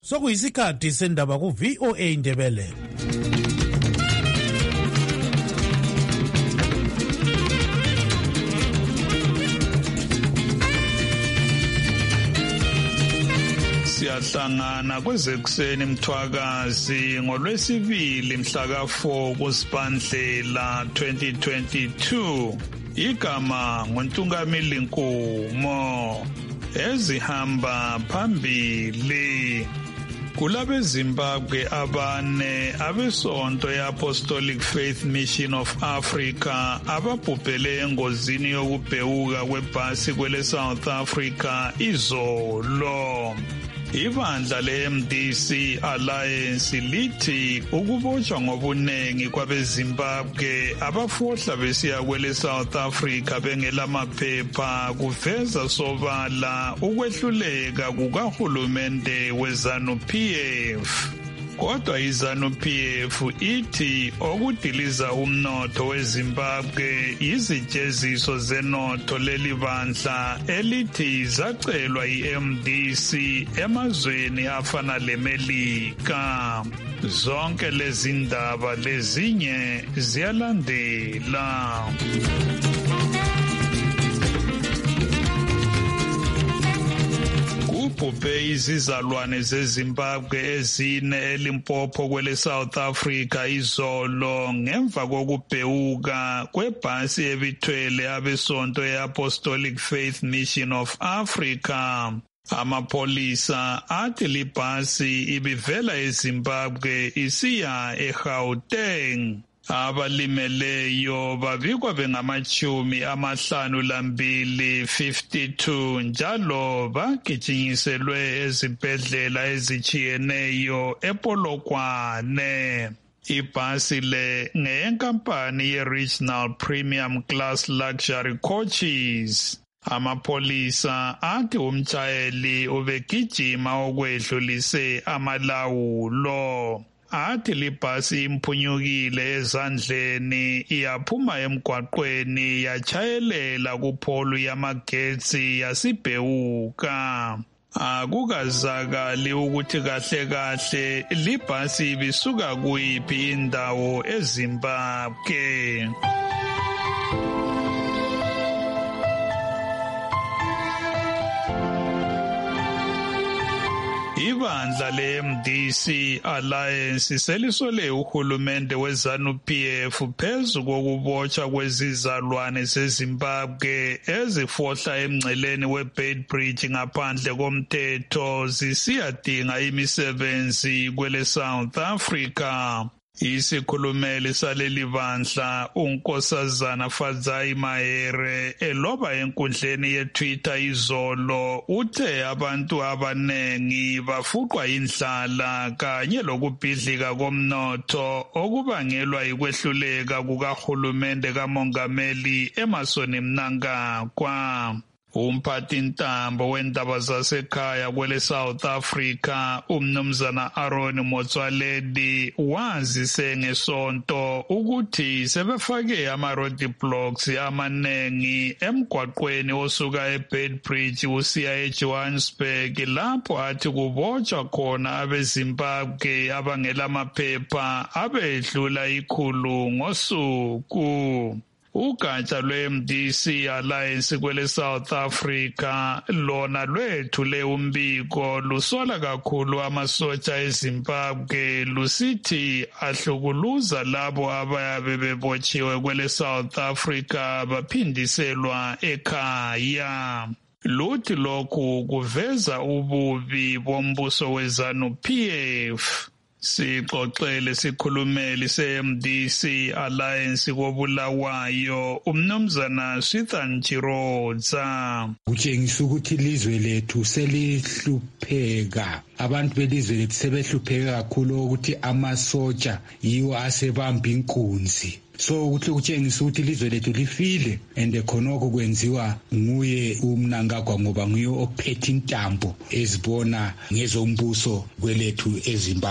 sokuyisikhathi sendaba ku-VOA Indebele. Siyahlangana kwezekuseni Mthwakazi ngoLwesibili mhla ka4 kuSibandlela 2022. Igama nguNtungamili Nkumo. Ezihamba phambili. Kulabe Zimbabwe abane abesonto ye-Apostolic Faith Mission of Africa ababhubhele engozini yokubhewuka kwebhasi kwele South Africa izolo. Ibandla le-MDC Alliance lithi ukubotshwa ngobunengi kwabeZimbabwe abafohla besiya kwele South Africa bengelamaphepha kuveza sobala ukwehluleka kukahulumende weZANU-PF. Kodwa iZANU-PF ithi okudiliza umnotho weZimbabwe izijeziso zenotho leli bandla elithi zacelwa iMDC emazweni afana leMelika. Zonke lezi ndaba lezinye ziyalandela. Kubhubhe izizalwane zeZimbabwe ezine eLimpopo kwele South Africa izolo ngemva kokubhewuka kwebhasi ebithwele abesonto ye-Apostolic Faith Mission of Africa. Amapholisa athi libhasi ibivela eZimbabwe isiya eGauteng. Abalimeleyo babikwa bengama-52 njalo bagijinyiselwe ezibhedlela ezichiyeneyo ePolokwane. Ibhasi le ngeyenkampani ye-Regional Premium Class Luxury Coaches. Amapholisa athi umtshayeli ubegijima okwedlulise amalawulo. Athi libhasi imphunyukile ezandleni iyaphuma emgwaqweni yachayelela kupholu yamagetsi yasibhewuka. Akukazakali ukuthi kahle libhasi ibisuka kuyiphi indawo eZimbabwe. Ibandla le-MDC Alliance selisole uhulumende weZANU-PF phezu kokubotshwa kwezizalwane zeZimbabwe ezifohla emngceleni weBeitbridge ngaphandle komthetho zisiyadinga imisebenzi kwele South Africa. Isikhulumeli saleli bandla uNkosazana Fadzai Mahere eloba enkundleni yeTwitter izolo uthe abantu abanengi bafuqwa indlala kanye lokubhidlika komnotho okubangelwa yikwehluleka kukahulumende kamongameli Emmerson Mnangagwa. Umphathintambo wendaba zasekhaya kwele South Africa umnumzana Aaron Motsoaledi wazise ngesonto ukuthi sebefake ama-roadblocks amanengi emgwaqweni osuka eBeitbridge usiya eJohannesburg lapho athi kubotshwa khona abeZimbabwe abangelamaphepha abedlula 100 ngosuku. Ugatsha lwe-MDC Alliance kwele South Africa lona lwethule umbiko lusola kakhulu amasotsha eZimbabwe lusithi ahlukuluza labo abayabe bebotshiwe kwele South Africa baphindiselwa ekhaya. Luthi lokhu kuveza ububi bombuso weZANU-PF. Sixoxele sikhulumeli se-MDC Alliance koBulawayo umnumzana Swithan Chirodza. Kutshengisa ukuthi ilizwe lethu selihlupheka. Abantu belizwe lethu sebehlupheka kakhulu ukuthi amasotsha yiwo asebamba inkunzi. So kutshengisa ukuthi ilizwe lethu lifile and khonoko kwenziwa nguye uMnangagwa ngoba nguye ophethe intambo ezibona ngezombuso kwelethu eZimbabwe.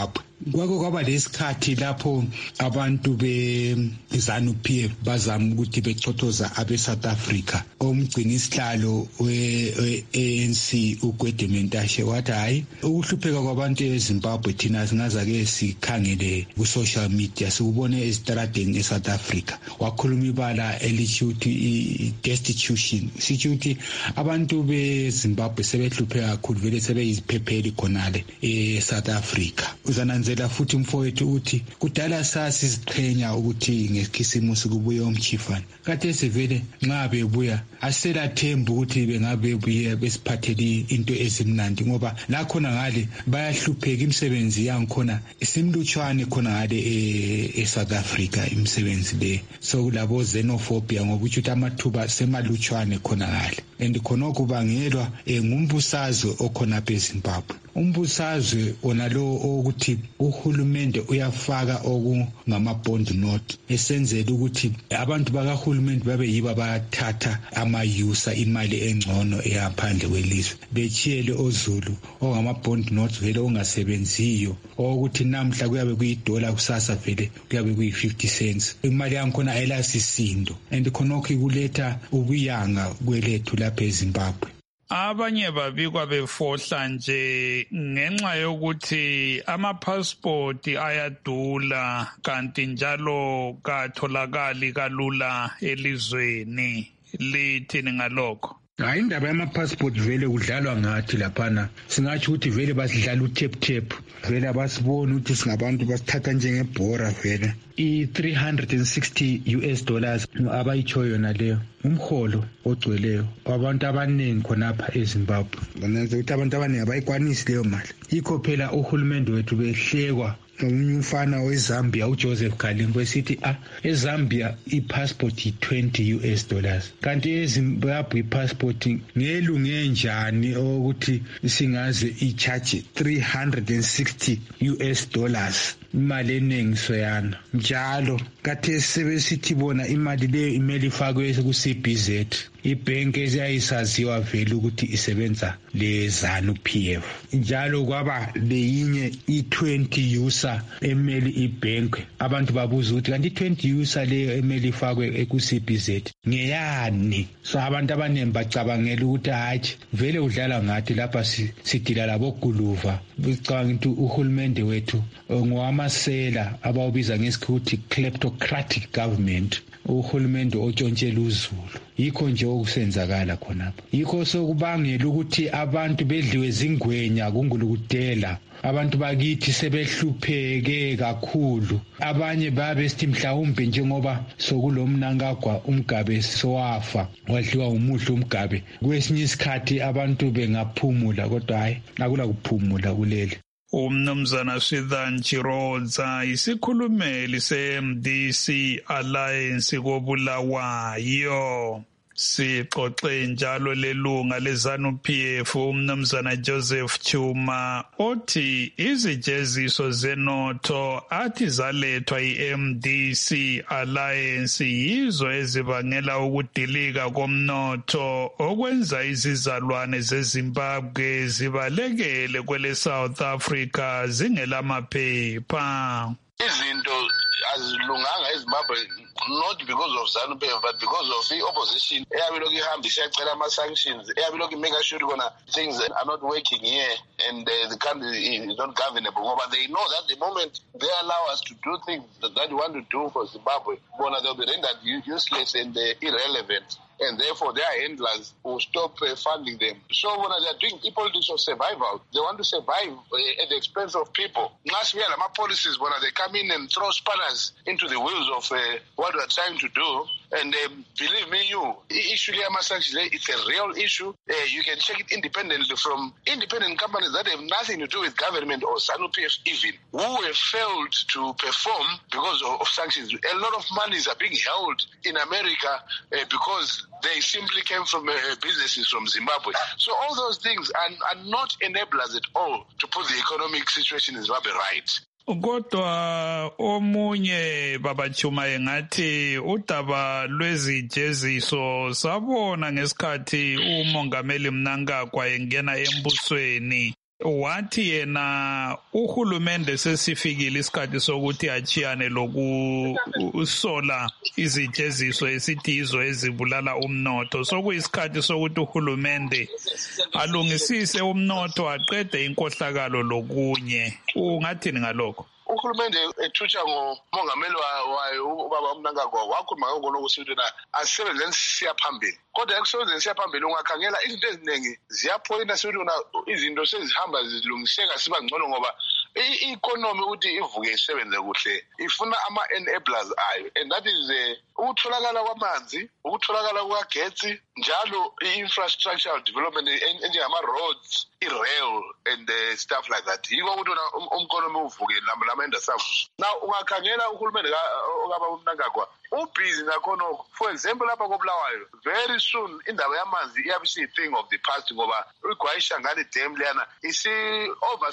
kwako kwaba lesikhathi lapho abantu be-ZANU-PF bazama ukuthi bechothoza abe-South Africa. Umgcini isihlalo we-ANC uGwede Mantashe wathi hayi ukuhlupheka kwabantu eZimbabwe thina singazake sikhangele ku-social media sikubone ezitaradeni eSouth Africa. Wakhuluma ibala elithi i-destitution sithi ukuthi abantu beZimbabwe sebehlupheka kakhulu vele sebeyiziphepheli khonale eSouth Africa. Uzananzela futhi mfowethu uthi kudala sasiziqhenya ukuthi ngekhisimusi kubuye umchifana kade sevele nxa bebuya aselathemba ukuthi bengabe buye besiphathele into ezimnandi ngoba la khona ngale bayahlupheka imisebenzi yangikhona isimlutshwane khona ngale eSouth Africa imisebenzi le so kulabo xenophobia ngoba ukuthi amathuba semalutshwane khona ngale and khona kubangelwa ngumbusazwe okhona eZimbabwe. Umbusazwe onalo ukuthi uhulumende uyafaka okungama-bond note esenzela ukuthi abantu bakahulumende babe yibo abathatha amayusa imali engcono eyaphandle kwelizwe bechiyele oZulu ongama-bond note vele ongasebenziyo ukuthi namhla kuyabe kuyidola kusasa vele kuyabe kuyi-50 cents imali yangikhona ayilasisindo and khonokho kuletha ubuyanga kwelethu lapha eZimbabwe. Abanye babikwa befohla nje ngenxa yokuthi amapasipoti ayadula kanti njalo katholakali kalula elizweni. Lithini ngalokho? Hayi indaba yamapassport vele kudlalwa ngathi laphana singathi ukuthi vele basidlala uthep vele abasibona ukuthi singabantu basithatha njengebhora vele $360 abayichoyo yona leyo umholo ogcweleyo abantu abaningi khonapha eZimbabwe banenze ukuthi abantu abaningi abayikwanisi leyo mali yikho phela uhulumende wethu behlekwa omunye umfana weZambia uJoseph Kalimbo esithi eZambia ipassport $20 kanti eZimbabwe ipassport ngelunge njani ukuthi singaze icharge $360 imali eningi soyana njalo kade sebesithi bona imali leyo imeli ifakwe ku-CBZ ibhenki eziyayisaziwa vele ukuthi isebenza leZANU-PF njalo kwaba leyinye i-20 user emeli ibhenki abantu babuza ukuthi kanti i-20 user leyo emeli ifakwe ku-CBZ ngeyani so abantu abaningi bacabangela ukuthi hatshi vele udlala ngathi lapha sidila laboguluva bicabanga ukuthi uhulumende wethu ngowamasela abawubiza ngesikhuthi kleptocratic government uhulumende otshontshela uZulu yikho nje okusenzakala khonapha yikho sokubangela ukuthi abantu bedliwe zingwenya kungulukudela abantu bakithi sebehlupheke kakhulu abanye babesithi mhlawumbe njengoba sokulomnankagwa umgabe sowafa wadliwa umuhle umgabe kwesinye isikhathi abantu bengaphumula kodwa hayi akula kuphumula kuleli. Umnumzana Swithan Chirodza isikhulumeli se-MDC Alliance koBulawayo. Sixoxe njalo lelunga leZANU-PF umnumzana Joseph Chuma othi izijeziso zenotho athi zalethwa i-MDC Alliance yizo ezibangela ukudilika komnotho okwenza izizalwane zeZimbabwe zibalekele kwele South Africa zingelamaphepha. Izinto azilunganga eZimbabwe not because of ZANU-PF but because of the opposition eyabilokhu ihamba isiyacela ama-sanctions eyabilokhu make sure bona things are not working here and the country is not governable ngoba they know that the moment they allow us to do things that we want to do for Zimbabwe bona they'll be rendered useless and irrelevant and therefore their handlers will stop funding them. So when they are doing politics of survival, they want to survive at the expense of people. Last year, my policies, when they come in and throw spanners into the wheels of what we are trying to do, and believe me, issue sanctions, it's a real issue. You can check it independently from independent companies that have nothing to do with government or ZANU-PF even, who have failed to perform because of sanctions. A lot of monies are being held in America because they simply came from businesses from Zimbabwe. So all those things are not enablers at all to put the economic situation in Zimbabwe right. Kodwa omunye baba Chuma engathi udaba lwezijeziso sabona ngesikhathi umongameli Mnangagwa engena embusweni wathi yena uhulumende sesifikile isikhathi sokuthi achiyane lokusola izijeziso esithi izo ezibulala umnotho. Sokuyisikhathi sokuthi uhulumende alungisise umnotho aqede inkohlakalo lokunye. Ungathini ngalokho? Uhulumende ethutsha ngomongameli wayo ubaba uMnangagwa wakhuluma ngokuthi asisebenzeni siya phambili. Kodwa ekusebenzeni siya phambili ungakhangela izinto eziningi ziyaphoyinta sithi izinto sezihamba zilungiseka siba ngcono ngoba i-economy ukuthi ivuke isebenze kuhle ifuna ama-enablers ayo, and that is ukutholakala kwamanzi, ukutholakala kwagetsi, njalo i-infrastructural development enjengama-roads, i-rail and stuff like that. Yiko ukuthi umkonomi uvuke lama-enda savuka. Now ungakhangela uhulumende okaba uMnangagwa ubhizi ngakhonokho. For example, lapha koBulawayo very soon indaba yamanzi iyabe isiyi-thing of the past ngoba iGwayishangani Dam leyana isi over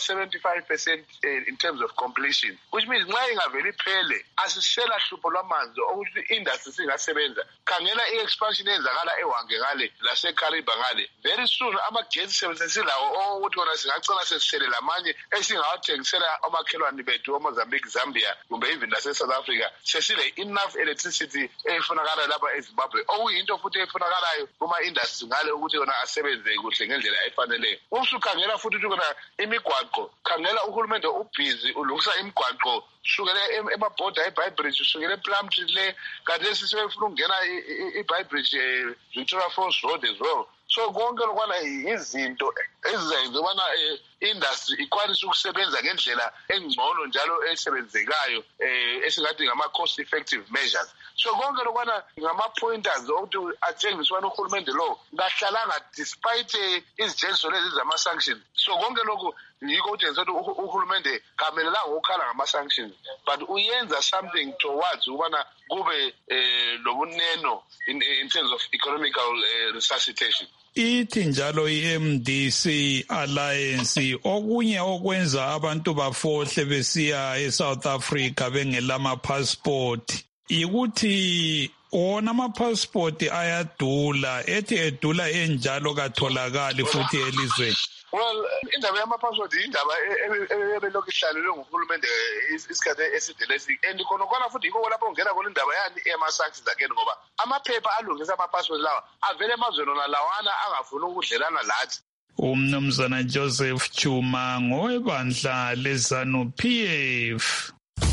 75% in terms of completion, which means nxa ingaveli phele asisela hlupho lwamanzi ukuthi industry singasebenza. Khangela i-expansion eyenzakala eWange ngale laseKariba ngale. Very soon amagesi sebenzesilawo ukuthi wona singacela sesiselela amanye esingawathengisela omakhelwane bethu oMozambique, Zambia kumbe even lase-South Africa. Sesile enough electricity efunakala lapha eZimbabwe okuyinto futhi efunakalayo kuma-industry ngale ukuthi yona asebenze kuhle ngendlela efaneleyo. Usukhangela futhi ukuthi kona imigwaqo, khangela uhulumende ubhizi ulungisa imigwaqo sukela emabhoda eBhayibridge usukela ePlumtree le kanti lesifuna ukungena iBhayibridge Victoria Falls Road as well. So konke lokwana izinto ezizayenza ubana industry ikwanise ukusebenza ngendlela engcono njalo esebenzekayo esingathi ngama-cost effective measures. So konke lokwana ngama-pointers ukuthi atshengise ubana uhulumende lo kahlalanga despite izijeziso lezi zama-sanctions. So konke lokhu yiko utshengisa ukuthi uhulumende kamelelanga ukukhala ngama-sanctions but uyenza something towards ubana kube lobuneno in terms of economical resuscitation. Ithi njalo i-MDC Alliance okunye okwenza abantu bafohle besiya eSouth Africa bengelama-passport ikuthi wona ama-passport ayadula, ethi edula enjalo katholakali futhi elizweni. Well, indaba yama-passport indaba ebelokhu ihlalelwe nguhulumende isikhathi eside lesi, and khona futhi yiko lapho ungena khona indaba yani ema-sanctions again ngoba amaphepha alungisa ama-passport lawa avele emazweni ona lawana angafuni ukudlelana lathi. Umnumzana Joseph Chuma ngowebandla leZANU-PF.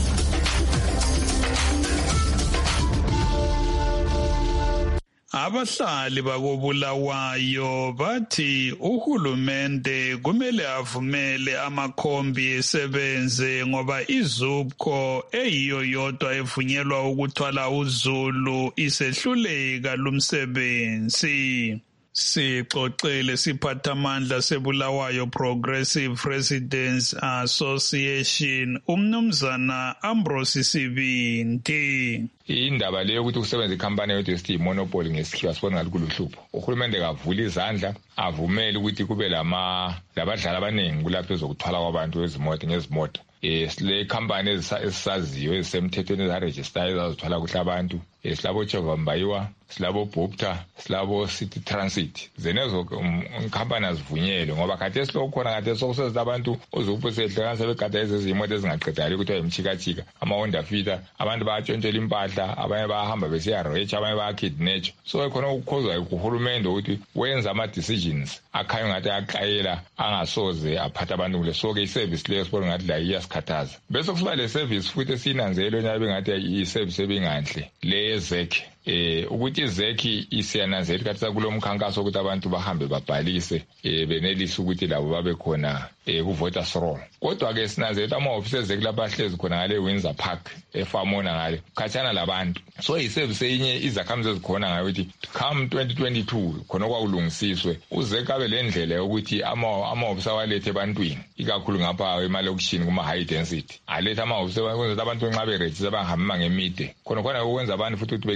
Abahlali bakoBulawayo bathi uhulumende kumele avumele amakhombi esebenze ngoba iZUPCO eyiyo yodwa evunyelwa ukuthwala uzulu isehluleka lumsebenzi. Sixoxele siphathamandla seBulawayo Progressive Residents Association umnumzana Ambrose Sibindi. Indaba leyo ukuthi kusebenza ikhampani yethu esithi monopoly ngesikhiwa sibona ngathi kuluhlupho. Uhulumende kavula izandla avumele ukuthi kube labadlali abaningi kulapho ezokuthwala kwabantu ngezimoto. Sile company esisaziyo ezisemthethweni ezaregister ezazithwala kuhle abantu. Silabo Chovambayiwa, silabo Bopta, silabo City Transit. Zenezo company azivunyelwe ngoba khathesi lokukhona khathesi sokusebenza abantu ozuphusehlekana sebegada ezizimoto ezingaqedali ukuthi ayimchikachika ama-Honda Fitter, abantu bayatshontshela impahla, abanye bayahamba besiya reach, abanye bayakidnatch. So khona ukukhozwa uhulumende ukuthi wenza ama-decisions akhanya ngathi ayaqayela angasoze aphatha abantu kule. So-ke i-service leyo sibona ngathi la iyasikhathaza. Bese kusiba le service futhi esiyinanzelwe nyabe ngathi i-service ebinganhle le ezekhe. Ukuthi izekhi isiyananzela kathi sakulo mkhankaso ukuthi abantu bahambe babhalise benelise ukuthi labo babe khona ku-voters roll. Kodwa ke sinanzela ama-ofisi ezekhi lapha ahlezi khona ngale Windsor Park efamona ngale khatshana labantu. So i-service enye izakhamuzi ezikhona ngayo ukuthi come 2022 khona kwakulungisiswe uzekhi abe le ndlela yokuthi ama-ofisi awalethe ebantwini ikakhulu ngapha emalokishini kuma-high density alethe ama-ofisi abantu nxa berejisa bangahamba ngemide khona ukwenza abantu futhi ukuthi begcine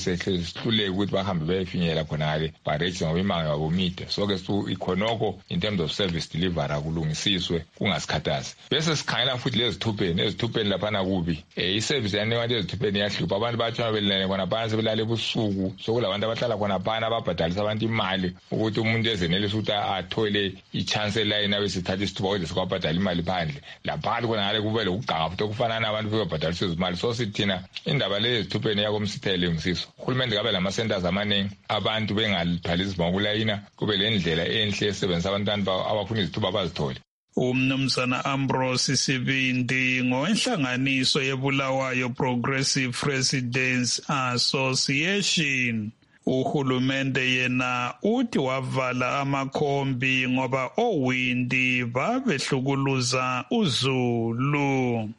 sihluleke ukuthi bahambe beyefinyelela khona-ke baregister ngoba imango yabo mide. So-ke ikhonoko in terms of service delivery akulungisiswe kungasikhathazi. Bese sikhangela futhi lezithupheni laphana kubi. I-service yanikwantu ezithupheni iyahlupha. Abantu batshona belele khona phansi belale ebusuku. So kulabantu abahlala khona phana ababhadalisa abantu imali ukuthi umuntu ezenelisa ukuthi athole i-chance elayini abesithatha isithuba ukuze sikwabhadala imali phandle. Laphana khona ngale kube lokuganga futhi okufanana abantu bebabhadalisa izimali. So sithina indaba lezi ezithupheni yakomsithele ngisiso. Uhulumende kabe lama-centers amaningi abantu bengathwali izimali ukulayina kube le ndlela enhle esebenzisa abantu abafuna izithuba abazithole. Umnumzana Ambrose Sibindi ngowenhlanganiso yeBulawayo Progressive Residents Association. Uhulumende yena uthi wavala amakhombi ngoba owindi babehlukuluza uZulu.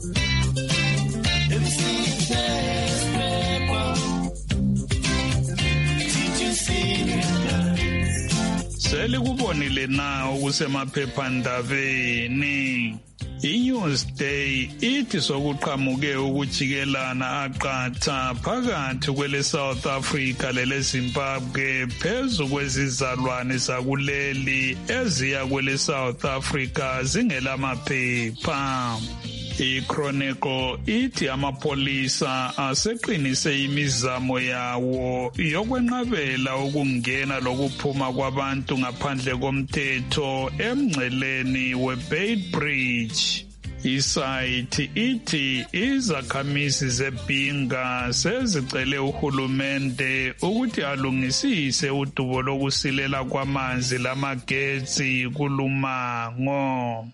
Selikubonile na okusemaphephandabeni. I-Newsday ithi sokuqhamuke ukujikelana aqatha phakathi kwele South Africa lele Zimbabwe phezu kwezizalwane zakuleli eziya kwele South Africa zingelamaphepha. I-Chronicle ithi amapolisa aseqinise imizamo yawo yokwenqabela ukungena lokuphuma kwabantu ngaphandle komthetho emngceleni weBeitbridge. Isayithi ithi izakhamisi zeBhinga sezicele uhulumende ukuthi alungisise udubo lokusilela kwamanzi lamagetsi kulumango.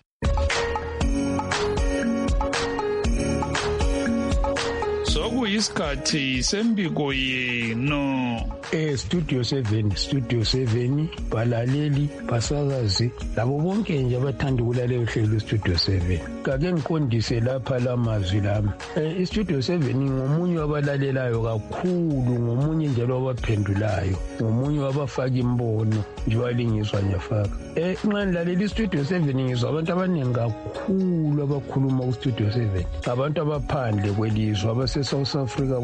Sokuyisikhathi sembiko yenu. Studio 7 balaleli basakazi labo bonke nje abathanda ukulalela uhlelo Studio 7. Kake ngiqondise lapha lamazwi lami. Studio 7 ngomunye wabalalelayo kakhulu, ngomunye njalo wabaphendulayo, ngomunye wabafaka imbono njengobalingizwa nyafaka. Nxa nilalela Studio 7 ngizwa abantu abaningi kakhulu abakhuluma ku Studio 7. Abantu abaphandle kwelizwe abase South Africa,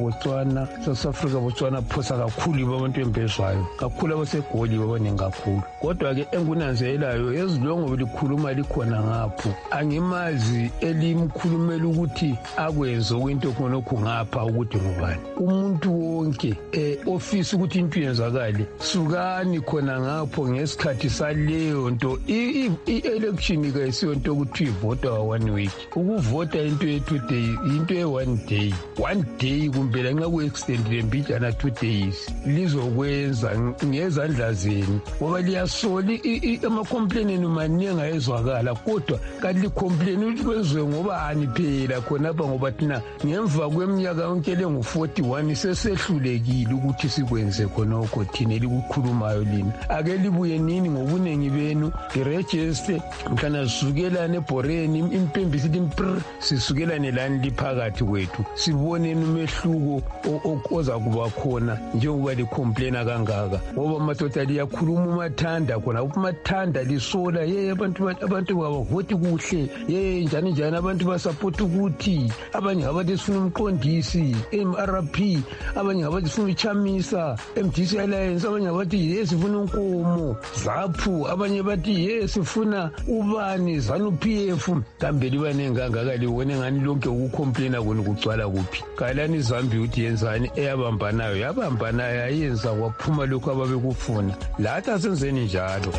Botswana phosa kakhulu abantu embezwayo, kakhulu abasegoli babaningi kakhulu. Kodwa ke engunanzelayo ezilongo likhuluma likhona ngapho, angimazi elimkhulumela ukuthi akwenze okwento khonokho ngapha ukuthi ngubani. Umuntu wonke ofisa ukuthi into yenzakale sukani khona ngapho ngesikhathi saleyo nto. I-election kayisiyonto ukuthi ivota one week, ukuvota into ye-2 days, into ye-1 day, 1 day kumbe lanxa ku-extendile mbijana 2 days lizokwenza ngezandla zenu ngoba liyasola ama-complaineni maningi ayezwakala, kodwa kanti li-complain ukuthi kwenziwe ngobani phela khonapha ngoba thina ngemva kweminyaka yonke lengu-41 sesehlulekile ukuthi sikwenze khonokho thina elikukhulumayo lina. Ake libuye nini ngobuningi benu lirejiste mhlana sisukelane ebhoreni impimbi sithi sisukelane lani liphakathi kwethu siboneni umehluko oza kuba khona njengoba licomplaina kangaka ngoba amadoda liyakhuluma umathanda khona umathanda lisola abantu babavoti kuhle njani abantu basapota ukuthi abanye abathi sifuna umqondisi MRP, abanye abathi sifuna uchamisa MDC Alliance, abanye abathi sifuna unkomo ZAPU, abanye bathi sifuna ubani ZANU PF. Kambe libanengi kangaka liwone ngani lonke ukucomplaina kona kugcwala kuphi? Kalani Zambia uthi yenzani eyabambanayo yabambanayo ayenza kwaphuma lokho ababekufuna. Lathi asenzeni njalo.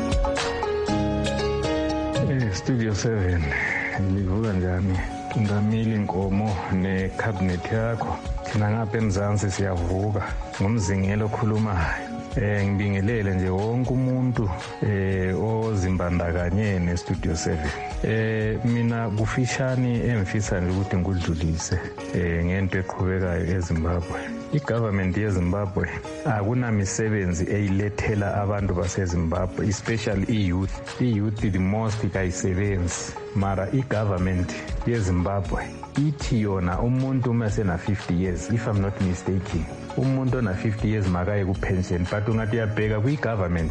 Studio 7 livuka njani? Ngamili Nkomo necabinet yakho. Thina ngapha eMzansi siyavuka ngomzingelo okhulumayo. Ngibingelele nje wonke umuntu ozimbandakanye neStudio 7. Mina kufishani emfisa nje ukuthi ngudlulise ngento eqhubekayo eZimbabwe. I-government yeZimbabwe akunamisebenzi eyilethela abantu baseZimbabwe, especially i-youth. I-youth the most kayisebenzi, mara i-government yeZimbabwe ithi yona umuntu uma sena 50 years, if I'm not mistaken, umuntu ona 50 years makaye ku-pension, but ungathi uyabheka kwi-government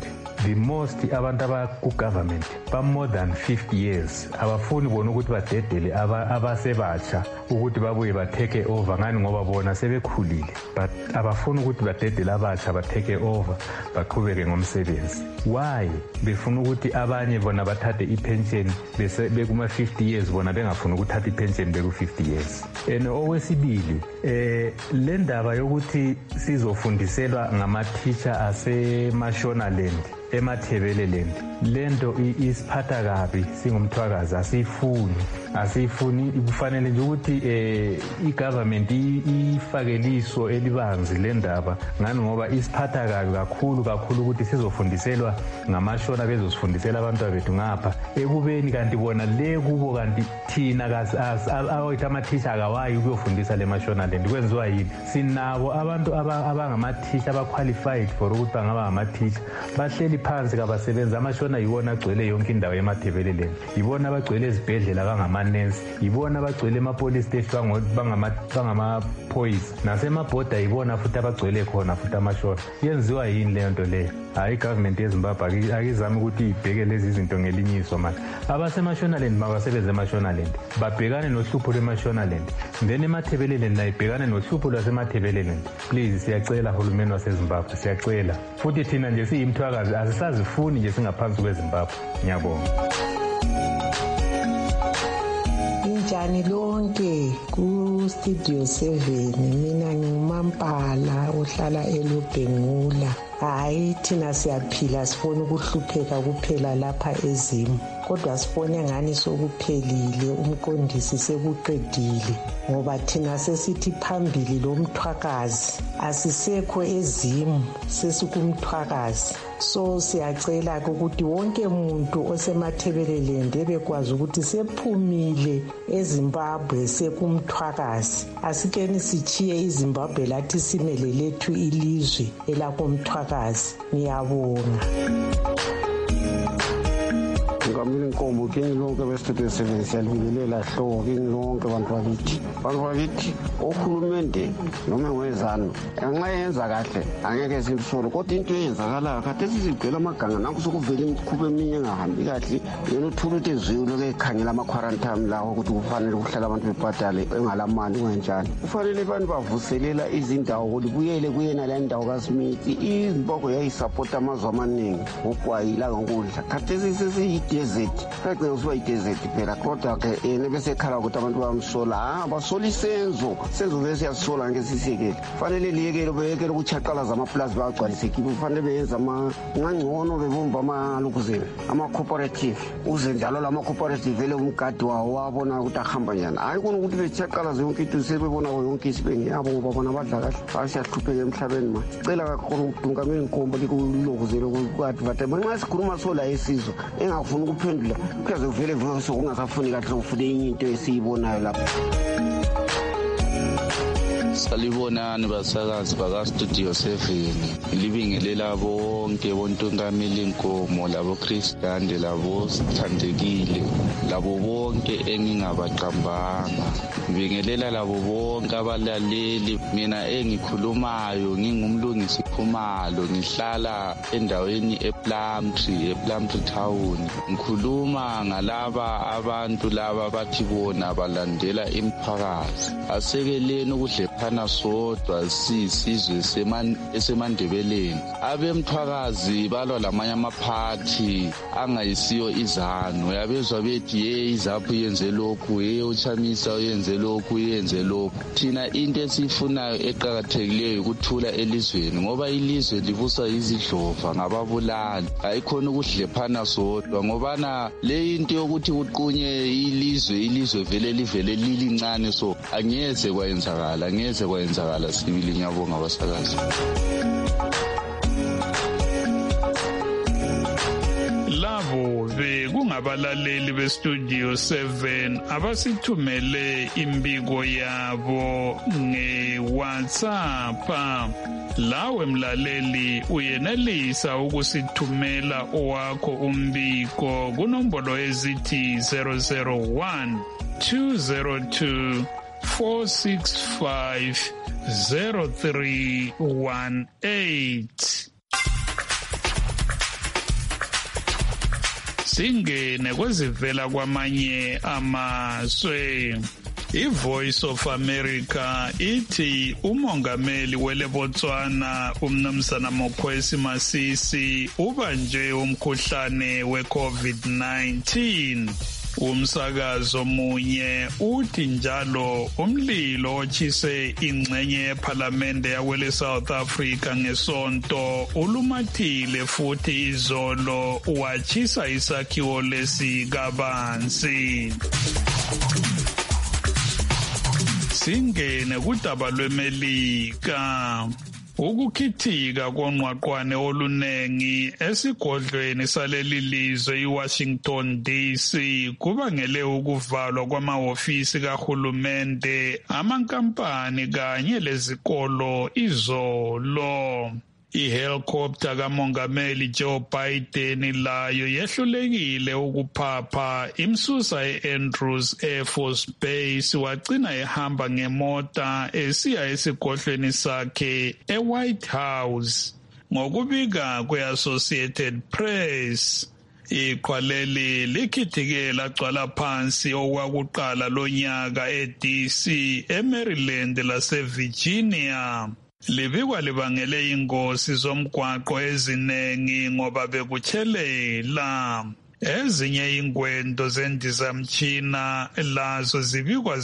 the most abantu abaku-government ba-more than 50 years abafuni bona ukuthi badedele abasebatsha ukuthi babuye ba-take over ngani ngoba bona sebekhulile, but abafuni ukuthi badedele abatsha ba-take over baqhubeke ngomsebenzi. Why? Befuna ukuthi abanye bona bathathe i-pension bekuma-50 years bona bengafuni ukuthatha i-pension beku-50 years. And okwesibili, le ndaba yokuthi sizofundiselwa ngama-teacher aseMashonaland eMathebeleland, lento isiphatha kabi singumthwakazi, asifuni kufanele nje ukuthi i-government ifakeliso elibanzi le ndaba ngani ngoba isiphatha kabi kakhulu ukuthi sizofundiselwa ngamashona bezosifundisela abantu bethu ngapha ekubeni kanti bona le kubo kanti thina awethu amathisha akawayi ukuyofundisa le Mashonaland. Kwenziwa yini? Sinabo abantu abangamathisha aba-qualified for ukuthi bangaba ngamathisha, bahleli phansi kabasebenza. Amashona yibona agcwele yonke indawo eMathebeleland, yibona abagcwele ezibhedlela bangamanesi, yibona abagcwele ema-police station bangamaphoyisa, nasemabhoda yibona futhi abagcwele khona futhi amashona. Yenziwa yini leyo nto leyo? Hayi, igovernment yeZimbabwe akizami ukuthi ibheke lezi zinto ngelinyiso manje. AbaseMashonaland mabasebenze eMashonaland, babhekane nohlupho lweMashonaland, then eMathebeleland nayo ibhekane nohlupho lwaseMathebeleland. Please, siyacela hulumeni waseZimbabwe, siyacela. Futhi thina nje siyimthwakazi asisazifuni nje singaphansi kweZimbabwe. Ngiyabonga. Injani lonke ku-Studio 7, mina nginguMampala ohlala eLubhengula. Hayi, thina siyaphila, sifuna ukuhlupheka kuphela lapha eZimu, kodwa sifone ngani sokuphelile, umqondisi sekuqedile, ngoba thina sesithi phambili lo mthwakazi asisekho eZimu, sesikumthwakazi. So siyacela ukuthi wonke umuntu osemathebeleland ebekwazi ukuthi sephumile eZimbabwe sekumthwakazi. Asikeni sichiye iZimbabwe lathi simele lethu ilizwe elakumthwakazi. Ngiyabonga. Ngamile Nkombo kini lonke beStudio 7 siyalibingelela hlobo kini lonke bantu bakithi ohulumende noma ngwezana nxa yenza kahle angeke simsolo, kodwa into eyenzakalayo kade sizigcwela amaganga nanku sokuvela imikhuba eminye engahambi kahle. Yena uthula ukuthi ezwiyo ekhangela ama-quarantine lawo ukuthi kufanele kuhlala abantu bebhadale engalamali kungenjani. Kufanele abantu bavuselela izindawo ukuthi buyele kuyena le ndawo kaSmith. iZimbabwe yayisapota amazwe amaningi ngokwayila ngokudla, kade sesiyidesert kade usuba idesert phela, kodwa ke yena besekhala ukuthi abantu bamsola. Basola isenzo besiyasola ngeke sisekele. Kufanele liyekele beyekele ukuchaqalaza amaplazi bagcwalise kibo. Kufanele beyenza ngangcono bebumba amalukuzela ama-cooperative, uze njalo lama-cooperative vele umgadi wawo wabona ukuthi ahamba njani. Hayi kona ukuthi bechaqalaze yonke into sebebona yonke isibenge yabo ngoba bona badla kahle. Basiyahlupheka emhlabeni manje. Cela kakhulu uDungameli Nkombo likulokuzele ku-advert. Nxa sikhuluma sola esizwe engafuni ukuphendula kuyaze kuvele sokungasafuni kahle ufune enye into esiyibonayo lapho. Salibonani basakazi bakaStudio 7, libingelela bonke boNtungameli Nkomo, labo Christian, labo Sithandekile, labo bonke engingabaqambanga. Ngibingelela labo bonke abalaleli. Mina engikhulumayo ngingumlungisi Khumalo, ngihlala endaweni ePlumtree Town. Ngikhuluma ngalaba abantu laba bathi bona balandela imphakathi. Asekeleni ukudlephana sodwa sisizwe esemandebeleni. Abemthwakazi balwa lamanye amaphathi angayisiyo izanu. Yabezwa bethi iZAPHU yenze lokhu, uChamisa yenze lokhu, yenze lokhu. Thina into esifunayo eqhakathekileyo ukuthula elizweni, ngoba ilizwe libuswa izidlova ngababulali. Ayikhona ukudlephana sodwa ngoba le into yokuthi uqunye ilizwe vele livele lilincane, so angeze kwayenzakala sibili. Ngiyabonga basakazi. Labo bekungabalaleli beStudio 7 abasithumele imbiko yabo ngeWhatsApp. Lawe mlaleli uyenelisa ukusithumela owakho umbiko kunombolo ezithi 001 202 465 0318. Singene kwezivela kwamanye amazwe. I-Voice of America ithi umongameli weleBotswana uMnumzana Mokwesi Masisi ubanjwe umkhuhlane we-COVID-19. Umsakazo munye uthi njalo umlilo otshise ingxenye yePhalamende yakwele South Africa ngesonto ulumathile futhi izolo watshisa isakhiwo lesikabanzi. Singene kudaba lweMelika. Ukukhithika konqwaqwane olunengi esigodlweni saleli lizwe iWashington DC kubangele ukuvalwa kwamahhovisi kahulumende, amankampani kanye lezikolo izolo. I-helicopter kamongameli Joe Biden layo yehlulekile ukuphapha imsusa e-Andrews Air Force Base wagcina ehamba ngemota esiya esigodlweni sakhe eWhite House. Ngokubika kwe-Associated Press, iqhwa leli likhithike lagcwala phansi okwakuqala lonyaka eDC, eMaryland laseVirginia. Libikwa libangele ingozi zomgwaqo ezinengi ngoba bekutshelela. Ezinye ingwendo zendizamtshina lazo zibikwa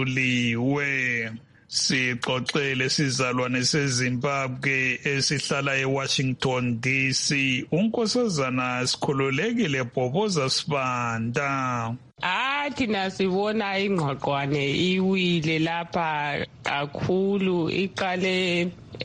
zesuliwe. Sixoxele sizalwane seZimbabwe esihlala eWashington DC, unkosazana Sikhululekile Bhoboza Sibanda. Thina sibona ingqoqwane iwile lapha kakhulu, iqale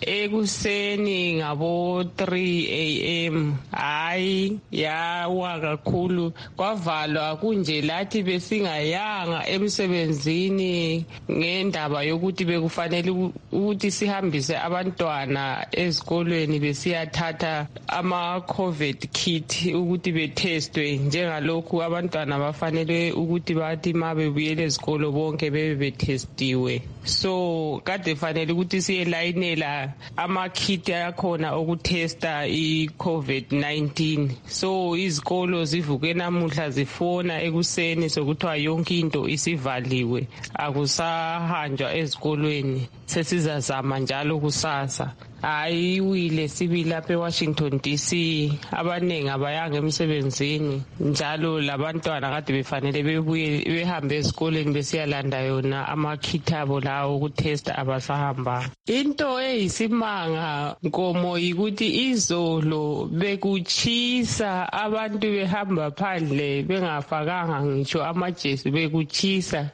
ekuseni ngabo 3 AM. Hayi yawa kakhulu, kwavalwa kunje lathi besingayanga emsebenzini ngendaba yokuthi bekufanele ukuthi sihambise abantwana ezikolweni besiyathatha ama-COVID kit ukuthi betestwe. Njengalokhu abantwana bafanele ukuthi bathi ma bebuyele ezikolo bonke bebe betestiwe. So kade fanele ukuthi siyelayinela ama-kit akhona okutesta i-COVID-19. So izikolo zivuke namuhla zifona ekuseni sokuthiwa yonke into isivaliwe, akusahanjwa ezikolweni, sesizazama njalo kusasa. Hayi wile sibi lapha eWashington DC, abaningi abayanga emsebenzini, njalo labantwana kade befanele bebuye behambe esikoleni besiyalanda yona amakhithabo lawo ukutesta abasahamba. Into eyisimanga Nkomo yikuthi izolo bekutshisa, abantu behamba phandle bengafakanga ngitsho amajesi, bekutshisa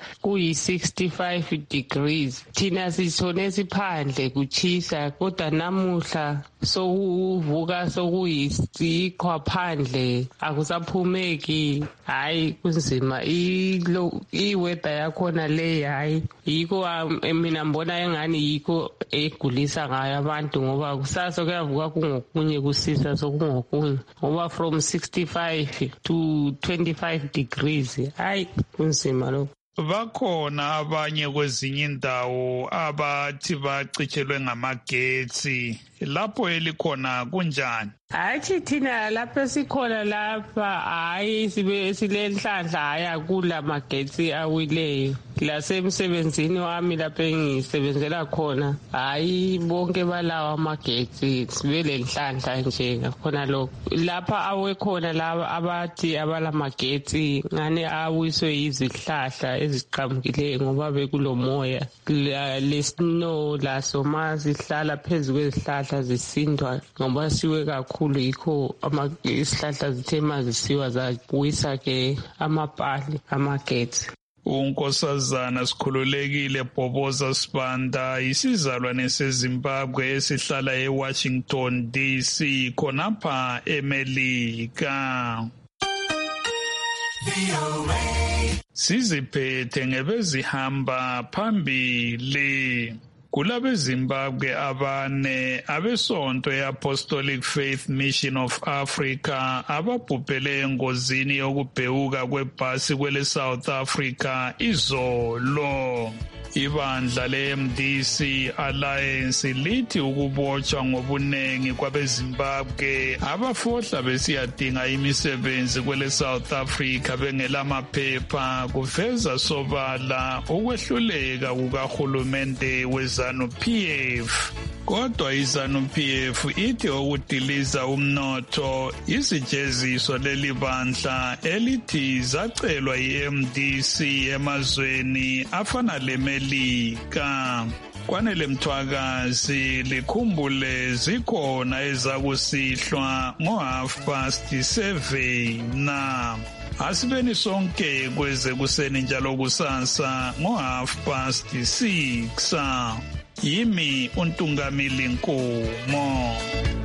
kuyi-65 degrees. Thina sithone siphandle kutshisa, kodwa namuhla sokuvuka sokuyisiqhwa phandle, akusaphumeki. Hayi kunzima, i-weather yakhona le. Hayi yikho mina mbona engani yikho egulisa ngayo abantu, ngoba kusasa kuyavuka kungokunye, kusisa sokungokunye, ngoba from 65 to 25 degrees. Hayi kunzima lokho. Bakhona abanye kwezinye indawo abathi bacitshelwe ngamagetsi. Lapho elikhona kunjani? Hayi thina lapho sikhona lapha, hayi silenhlanhla haya kula magetsi awileyo. Lasemsebenzini wami lapho engisebenzela khona, hayi bonke balawa amagetsi, sibe lenhlanhla nje khona lokho. Lapha awekhona laba abathi abalamagetsi ngane awiswe izihlahla eziqhamukileyo ngoba bekulomoya. Lesnow laso mazihlala phezu kwezihlahla zisindwa ngoba siwe kakhulu, yikho isihlahla zithe mazisiwa zawisa ke amapali amagetsi. Unkosazana Sikhululekile Bhoboza Sibanda isizalwane seZimbabwe esihlala eWashington DC khonapha eMelika. Siziphethe ngebezihamba phambili. KulabeZimbabwe abane abesonto ye-Apostolic Faith Mission of Africa ababhubhele engozini yokubhewuka kwebhasi kwele South Africa izolo. Ibandla le-MDC Alliance lithi ukubotshwa ngobunengi kwabeZimbabwe abafohla besiyadinga imisebenzi kwele South Africa bengelamaphepha kuveza sobala ukwehluleka kukahulumende weZANU-PF. Kodwa iZANU-PF ithi ukudiliza umnotho isijeziso leli bandla elithi zacelwa i-MDC emazweni afana leMelika. Kwanele Mthwakazi likhumbule zikhona ezakusihlwa ngo7:30 na asibeni sonke kweze kuseni njalo kusasa ngo6:30. Yimi uNtungamili Nkomo.